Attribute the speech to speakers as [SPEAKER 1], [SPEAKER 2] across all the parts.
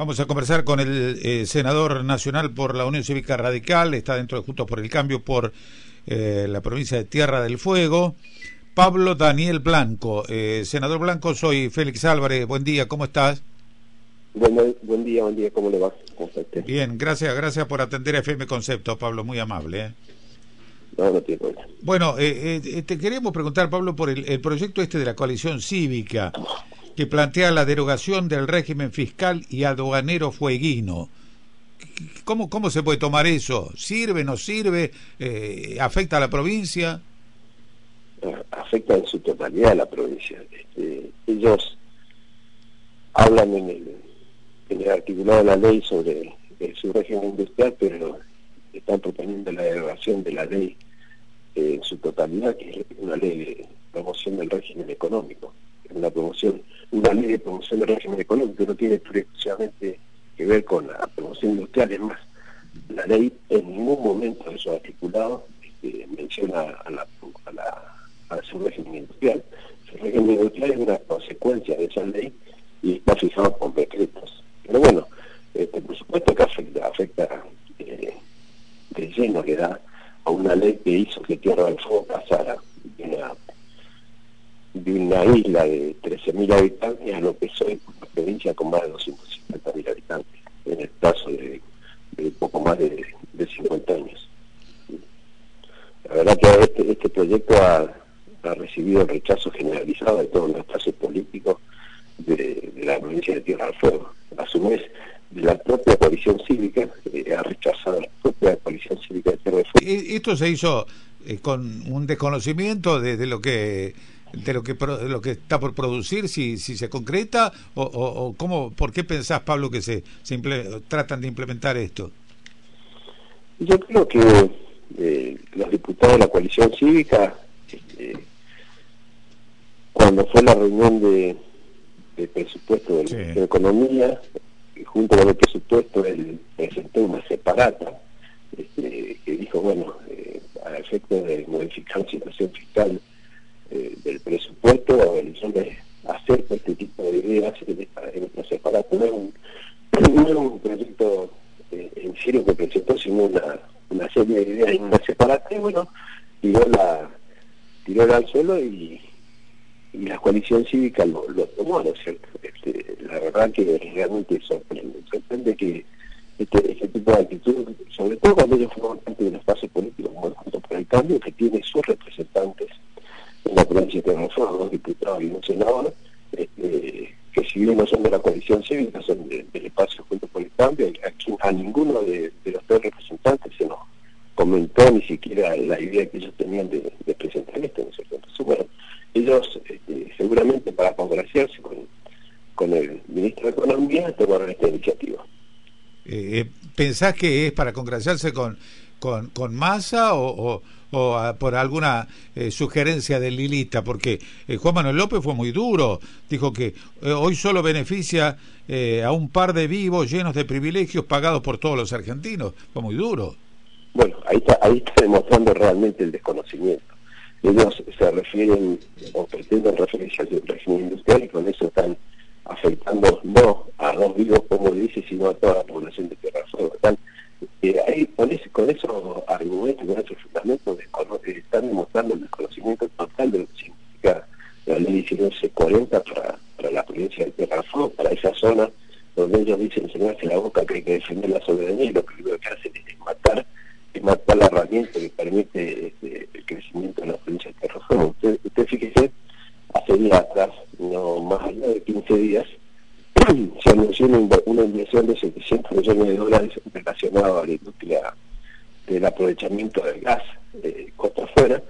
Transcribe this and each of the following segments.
[SPEAKER 1] Vamos a conversar con el senador nacional por la Unión Cívica Radical, está dentro de Juntos por el Cambio por la provincia de Tierra del Fuego, Pablo Daniel Blanco. Senador Blanco, soy Félix Álvarez, buen día, ¿cómo estás?
[SPEAKER 2] Buen día, ¿cómo le va? ¿Cómo está usted?
[SPEAKER 1] Bien, gracias por atender a FM Concepto, Pablo, muy amable.
[SPEAKER 2] No tiene problema.
[SPEAKER 1] Bueno, te queríamos preguntar, Pablo, por el proyecto de la coalición cívica, que plantea la derogación del régimen fiscal y aduanero fueguino. ¿Cómo se puede tomar eso? ¿Sirve, no sirve? ¿Afecta a la provincia?
[SPEAKER 2] Afecta en su totalidad a la provincia. Ellos hablan en el articulado de la ley sobre su régimen industrial, pero están proponiendo la derogación de la ley en su totalidad, que es una ley de promoción del régimen económico. Es una ley de promoción del régimen económico, no tiene exclusivamente que ver con la promoción industrial. Es más, la ley en ningún momento de su articulado menciona a su régimen industrial. Su régimen industrial es una consecuencia de esa ley y está fijado por decretos. Pero bueno, por supuesto que afecta de lleno, que da a una ley que hizo que Tierra del Fuego pasara de una isla de 13.000 habitantes a lo que es hoy una provincia con más de 250.000 habitantes, en el plazo de poco más de 50 años. La verdad que este proyecto ha recibido el rechazo generalizado de todos los espacios políticos de la provincia de Tierra del Fuego. A su vez, de la propia coalición cívica ha rechazado la propia coalición cívica de Tierra del Fuego.
[SPEAKER 1] ¿Esto se hizo con un desconocimiento de lo que está por producir, si se concreta, o cómo, por qué pensás, Pablo, que se tratan de implementar esto?
[SPEAKER 2] Yo creo que los diputados de la coalición cívica, cuando fue la reunión de presupuesto del Ministerio de Economía, junto con el presupuesto él presentó una separata que dijo, bueno, a efecto de modificar la situación fiscal del presupuesto, yo acerco este tipo de ideas en esta separata. No era un proyecto en serio que presentó, sino una serie de ideas en una separata, y bueno, tiró al suelo y la coalición cívica lo tomó, ¿no es cierto? La verdad que realmente sorprende que este tipo de actitud, sobre todo cuando ellos forman parte de un espacio político como el Juntos por el Cambio, que tiene sus representantes en la provincia de Tierra del Fuego, 2 diputados y un senador, que si bien no son de la coalición cívica, son del espacio Juntos por el Cambio. A ninguno de los 3 representantes se nos comentó ni siquiera la idea que ellos tenían de presentar esto, ¿no es cierto? Entonces, bueno, ellos seguramente para congraciarse con el ministro de Economía tomaron esta iniciativa.
[SPEAKER 1] ¿Pensás que es para congraciarse con Massa o por alguna sugerencia de Lilita? Porque Juan Manuel López fue muy duro, dijo que hoy solo beneficia a un par de vivos llenos de privilegios pagados por todos los argentinos. Fue muy duro.
[SPEAKER 2] Bueno, ahí está demostrando realmente el desconocimiento. Ellos se refieren o pretenden referirse al régimen industrial y con eso están afectando no a 2 vivos, como dice, sino a toda la población de Tierra del Fuego. Ahí con esos argumentos, con esos fundamentos, están demostrando el desconocimiento total de lo que significa la ley 1940 para la provincia de Tierra del Fuego, para esa zona donde ellos dicen enseñarse la boca que hay que defender la soberanía, y lo primero que hacen es matar la herramienta que permite el crecimiento de la provincia de Tierra del Fuego. Usted fíjese, hace días atrás, no más allá de 15 días, se anunció una inversión de $700 millones relacionada a la industria del aprovechamiento del gas costa afuera,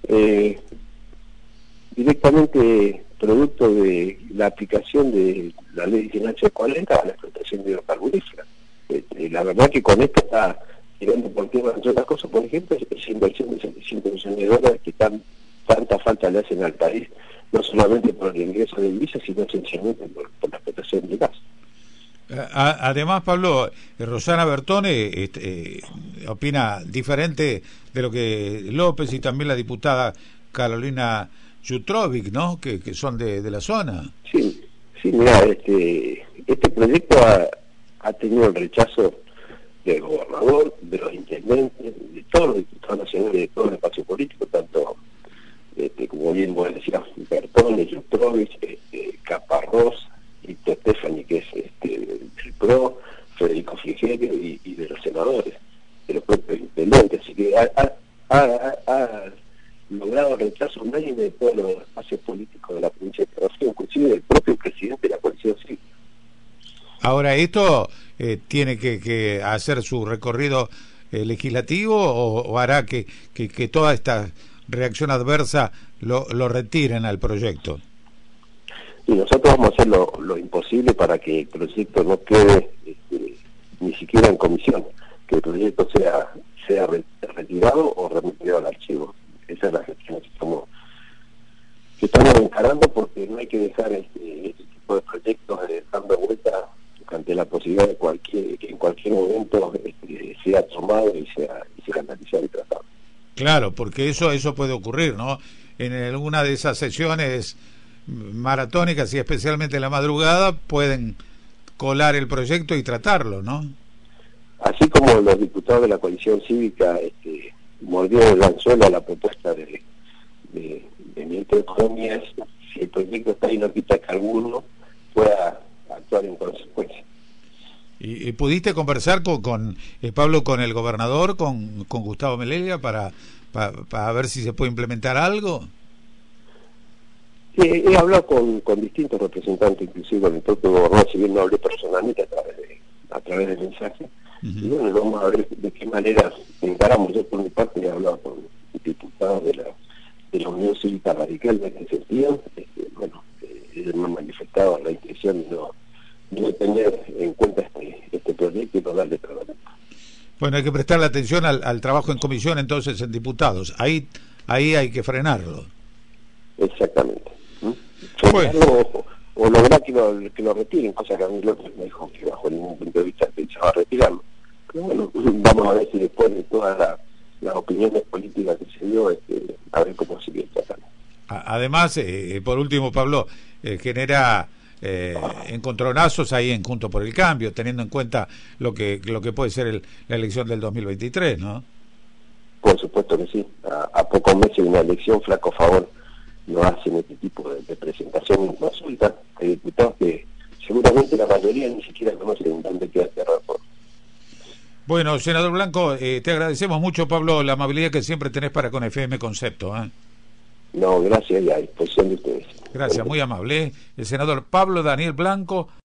[SPEAKER 2] directamente producto de la aplicación de la ley 1940 a la explotación de hidrocarburífera. La verdad que con esto está tirando por tierra entre otras cosas, por ejemplo, esa inversión de $700 millones que tanta falta le hacen al país, no solamente por el ingreso de divisas, sino esencialmente por la explotación de gas.
[SPEAKER 1] Además, Pablo, Rosana Bertone opina diferente de lo que López y también la diputada Carolina Jutrovic, ¿no? Que son de la zona.
[SPEAKER 2] Sí, mira, este proyecto ha tenido el rechazo del gobernador, de los intendentes, de todos los diputados nacionales, de todo el espacio político, tanto como bien vos decías, Bertone, Jutrovich, Caparrós, y Stefani, que es del PRO, Federico Frigerio, y de los senadores, de los propios intendentes. Así que ha logrado el rechazo unánime de todos los espacios políticos de la provincia de Santa Fe, inclusive del propio presidente de la coalición cívica.
[SPEAKER 1] Ahora, ¿esto tiene que hacer su recorrido legislativo o hará que toda esta reacción adversa lo retiren al proyecto?
[SPEAKER 2] Y nosotros vamos a hacer lo imposible para que el proyecto no quede ni siquiera en comisión, que el proyecto sea retirado o remitido al archivo. Esa es la gestión que estamos encarando, porque no hay que dejar este tipo de proyectos dando vuelta ante la posibilidad de que en cualquier momento sea tomado y sea analizado y tratado.
[SPEAKER 1] Claro, porque eso puede ocurrir, ¿no? En alguna de esas sesiones maratónicas y especialmente en la madrugada pueden colar el proyecto y tratarlo, ¿no?
[SPEAKER 2] Así como los diputados de la coalición cívica mordieron el anzuelo a la propuesta de ministro de Economía, si el proyecto está ahí, no quita que alguno pueda actuar en consecuencia.
[SPEAKER 1] ¿Y pudiste conversar con Pablo, con el gobernador, con Gustavo Melella, para ver si se puede implementar algo?
[SPEAKER 2] He hablado con distintos representantes, inclusive con el propio gobernador, si bien no hablé personalmente a través de mensaje. Y bueno, vamos a ver de qué manera encaramos. Yo por mi parte he hablado con diputados de la Unión Cívica Radical en ese sentido. Ellos me han manifestado la intención de tener en cuenta este proyecto y no darle tratamiento. Bueno,
[SPEAKER 1] hay que prestarle atención al trabajo en comisión, entonces, en diputados. Ahí hay que frenarlo.
[SPEAKER 2] Exactamente. Frenarlo o lograr que lo retiren, cosa que a mí López me dijo que bajo ningún punto de vista pensaba retirarlo. Pero bueno, vamos a ver si después de todas las opiniones políticas que se dio, a ver cómo sigue tratando.
[SPEAKER 1] Además, por último, Pablo, genera encontronazos ahí en Juntos por el Cambio, teniendo en cuenta lo que puede ser la elección del 2023, ¿no?
[SPEAKER 2] Por supuesto que sí. A pocos meses de una elección, flaco favor no hacen este tipo de presentación en consulta. Hay diputados que seguramente la mayoría ni siquiera conocen dónde queda Tierra del Fuego.
[SPEAKER 1] Bueno, senador Blanco, te agradecemos mucho, Pablo, la amabilidad que siempre tenés para con FM Concepto.
[SPEAKER 2] No, gracias y a disposición de ustedes.
[SPEAKER 1] Gracias, muy amable. El senador Pablo Daniel Blanco.